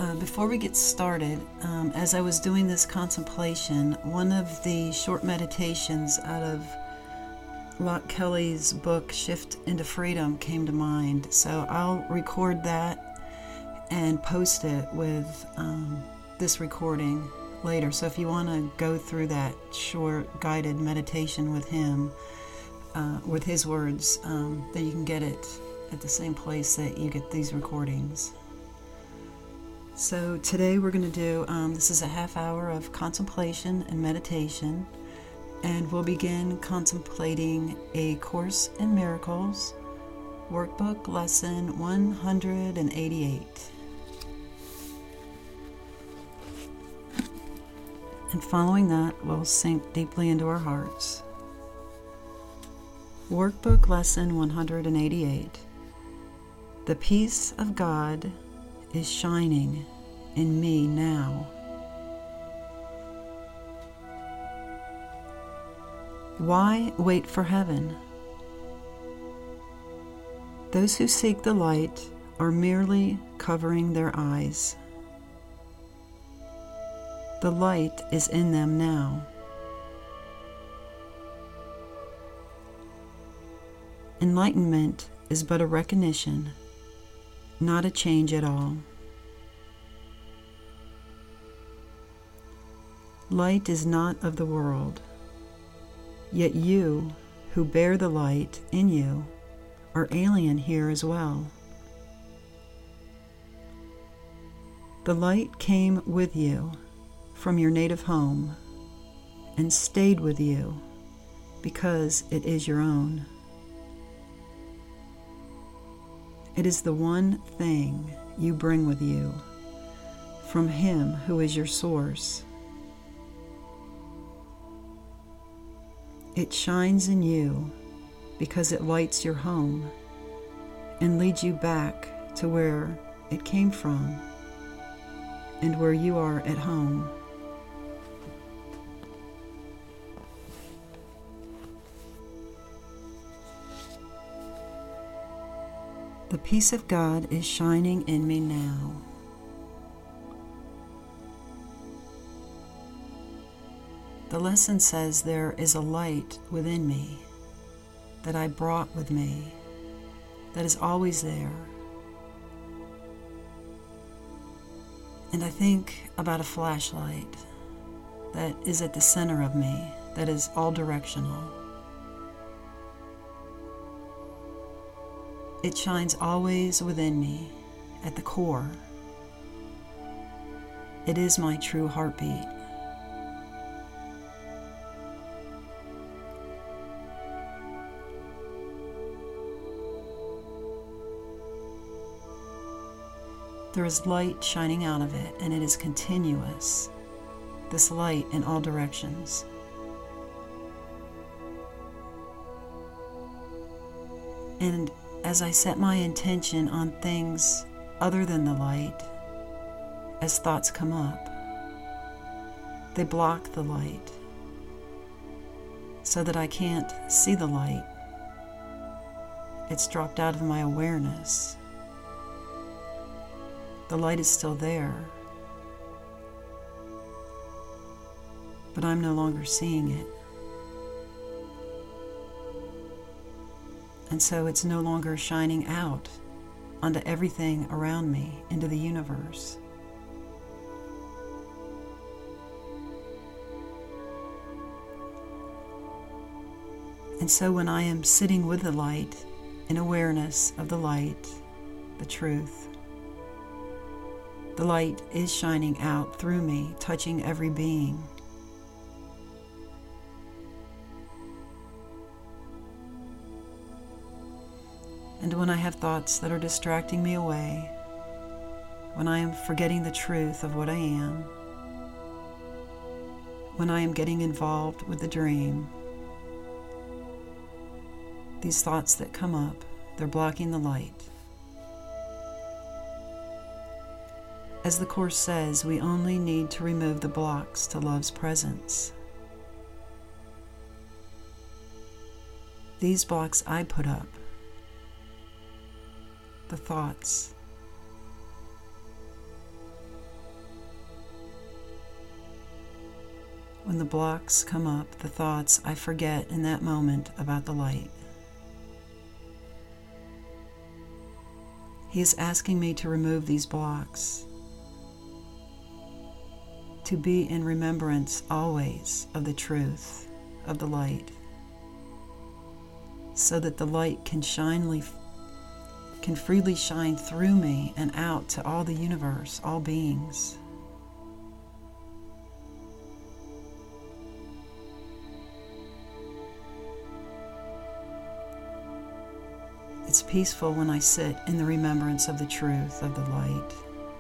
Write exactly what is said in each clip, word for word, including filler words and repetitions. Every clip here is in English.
Uh, before we get started, um, as I was doing this contemplation, one of the short meditations out of Locke Kelly's book, Shift into Freedom, came to mind. So I'll record that and post it with um, this recording later. So if you want to go through that short guided meditation with him, uh, with his words, um, then you can get it at the same place that you get these recordings. So today we're going to do, um, this is a half hour of contemplation and meditation, and we'll begin contemplating A Course in Miracles, workbook lesson one hundred eighty-eight. And following that, we'll sink deeply into our hearts. Workbook lesson one hundred eighty-eight. The peace of God is shining in me now. Why wait for heaven? Those who seek the light are merely covering their eyes. The light is in them now. Enlightenment is but a recognition, not a change at all. Light is not of the world, yet you, who bear the light in you, are alien here as well. The light came with you from your native home and stayed with you because it is your own. It is the one thing you bring with you from Him who is your source. It shines in you because it lights your home and leads you back to where it came from and where you are at home. The peace of God is shining in me now. The lesson says there is a light within me that I brought with me, that is always there. And I think about a flashlight that is at the center of me, that is all directional. It shines always within me, at the core. It is my true heartbeat. There is light shining out of it, and it is continuous, this light in all directions. And as I set my intention on things other than the light, as thoughts come up, they block the light so that I can't see the light. It's dropped out of my awareness. The light is still there, but I'm no longer seeing it. And so it's no longer shining out onto everything around me, into the universe. And so when I am sitting with the light, in awareness of the light, the truth, the light is shining out through me, touching every being. And when I have thoughts that are distracting me away, when I am forgetting the truth of what I am, when I am getting involved with the dream, these thoughts that come up, they're blocking the light. As the Course says, we only need to remove the blocks to love's presence. These blocks I put up, the thoughts, When the blocks come up, the thoughts, I forget in that moment about the light. He is asking me to remove these blocks, to be in remembrance always of the truth of the light, so that the light can shinely, can freely shine through me and out to all the universe, all beings. It's peaceful when I sit in the remembrance of the truth of the light.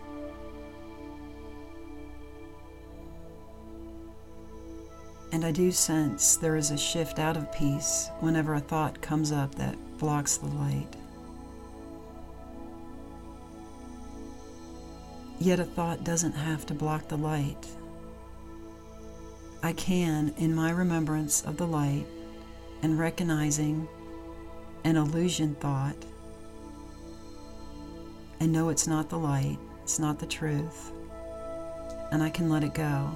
And I do sense there is a shift out of peace whenever a thought comes up that blocks the light. Yet a thought doesn't have to block the light. I can, in my remembrance of the light and recognizing an illusion thought, and know it's not the light, it's not the truth, and I can let it go.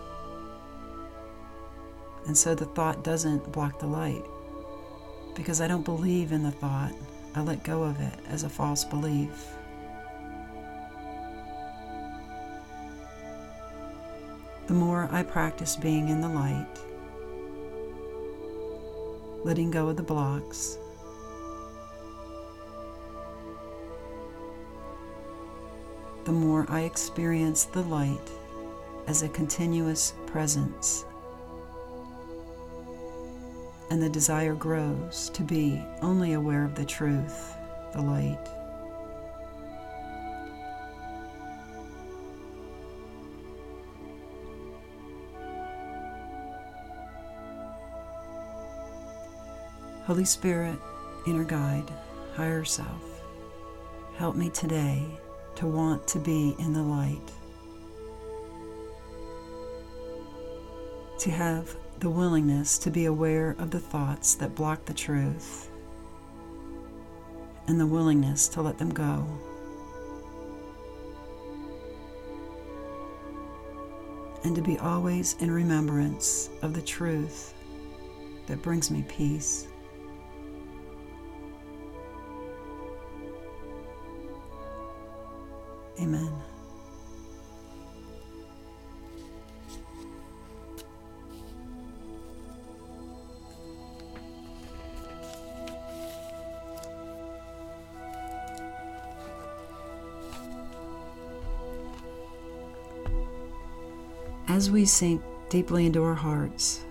And so the thought doesn't block the light, because I don't believe in the thought. I let go of it as a false belief. The more I practice being in the light, letting go of the blocks, the more I experience the light as a continuous presence, and the desire grows to be only aware of the truth, the light. Holy Spirit, inner guide, higher self, help me today to want to be in the light, to have the willingness to be aware of the thoughts that block the truth, and the willingness to let them go. And to be always in remembrance of the truth that brings me peace. Amen. As we sink deeply into our hearts,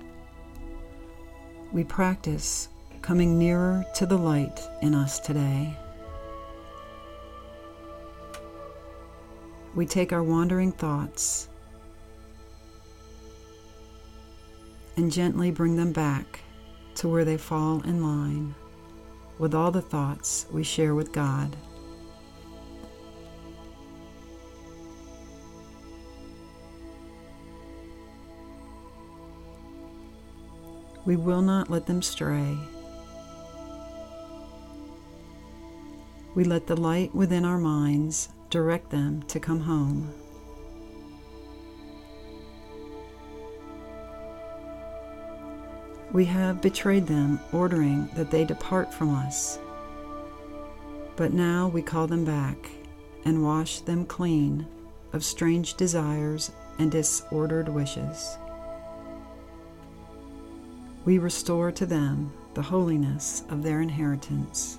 we practice coming nearer to the light in us today. We take our wandering thoughts and gently bring them back to where they fall in line with all the thoughts we share with God. We will not let them stray. We let the light within our minds direct them to come home. We have betrayed them, ordering that they depart from us. But now we call them back and wash them clean of strange desires and disordered wishes. We restore to them the holiness of their inheritance.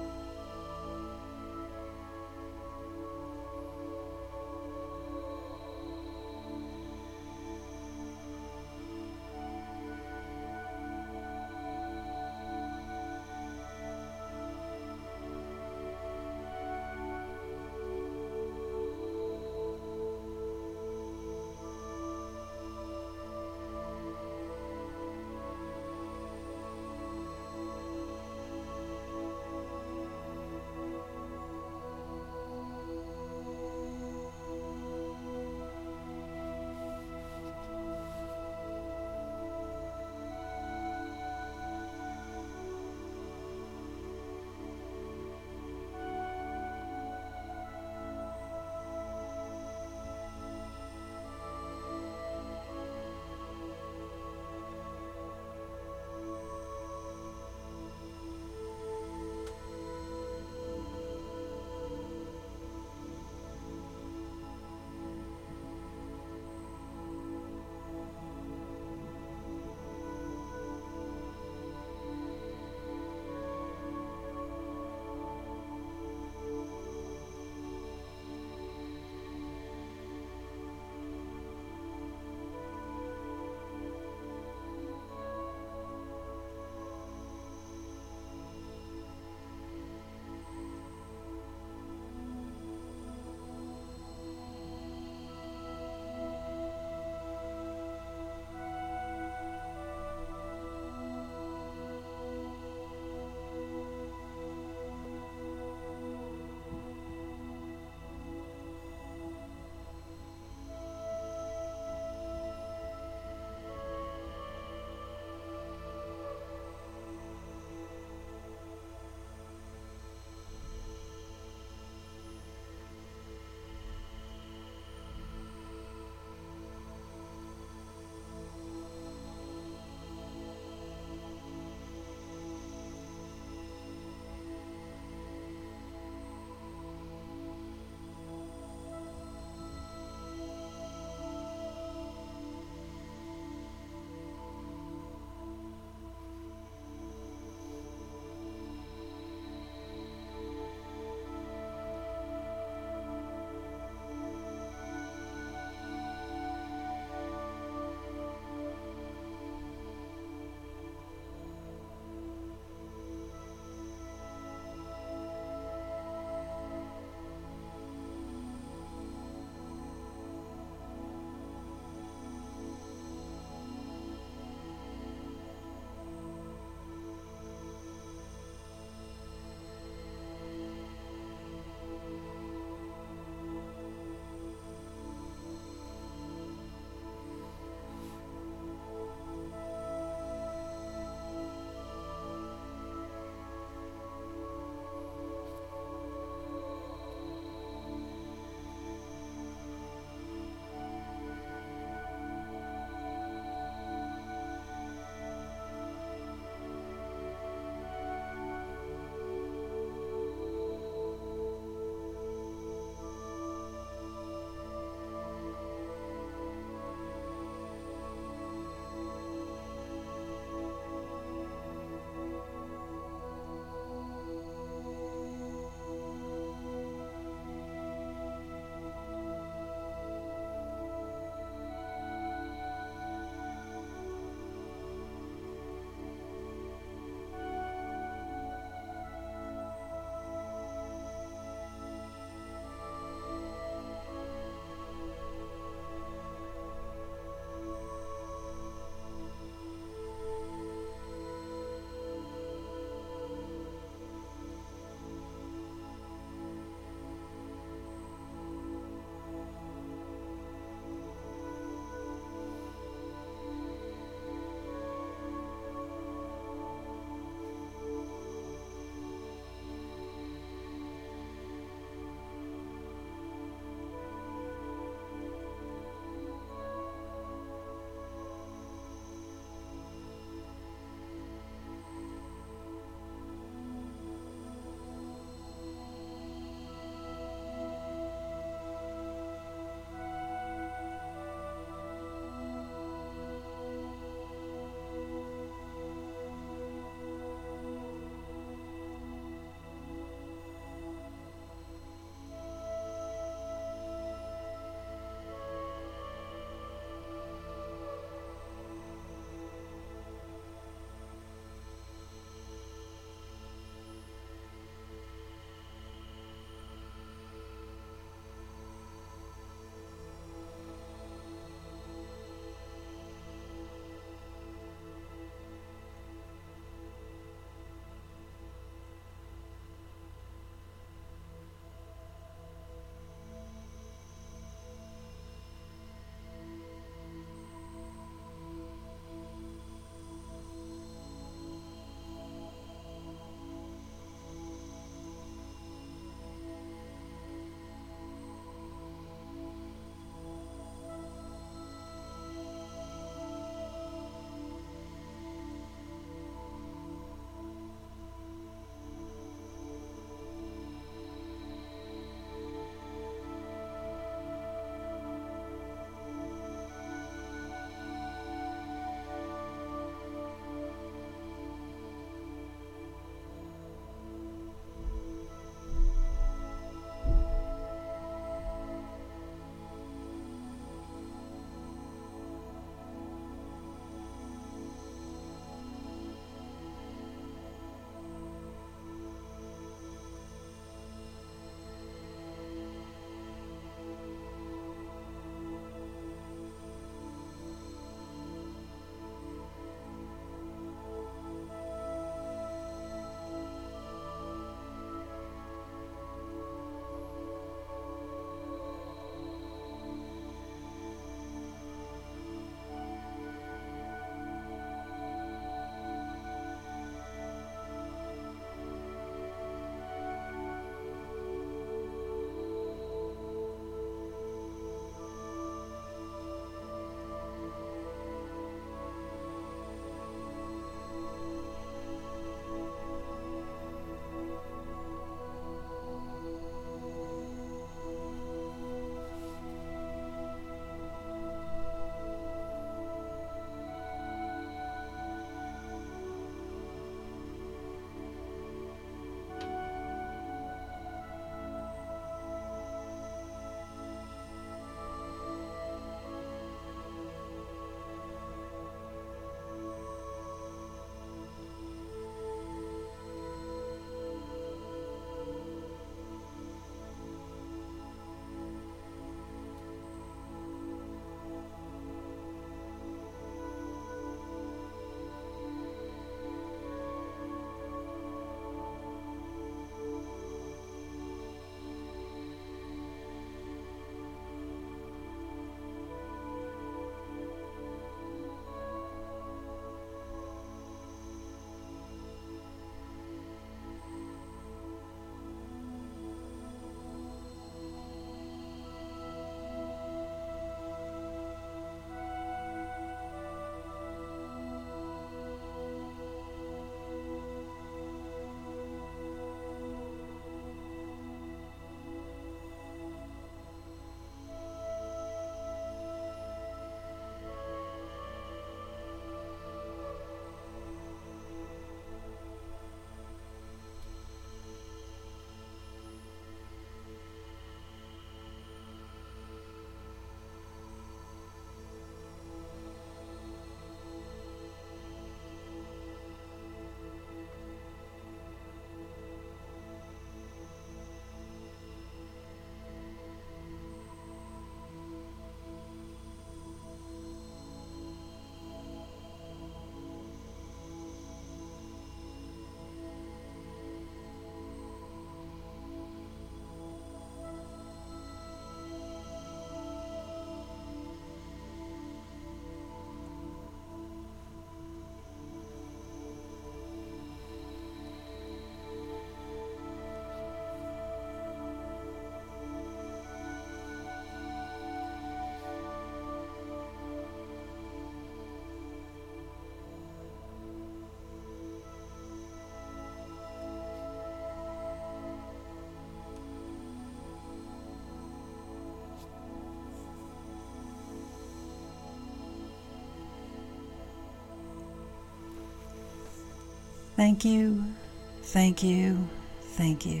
Thank you, thank you, thank you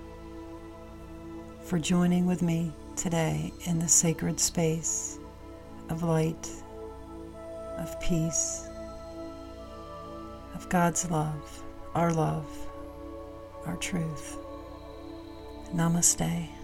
for joining with me today in the sacred space of light, of peace, of God's love, our love, our truth. Namaste.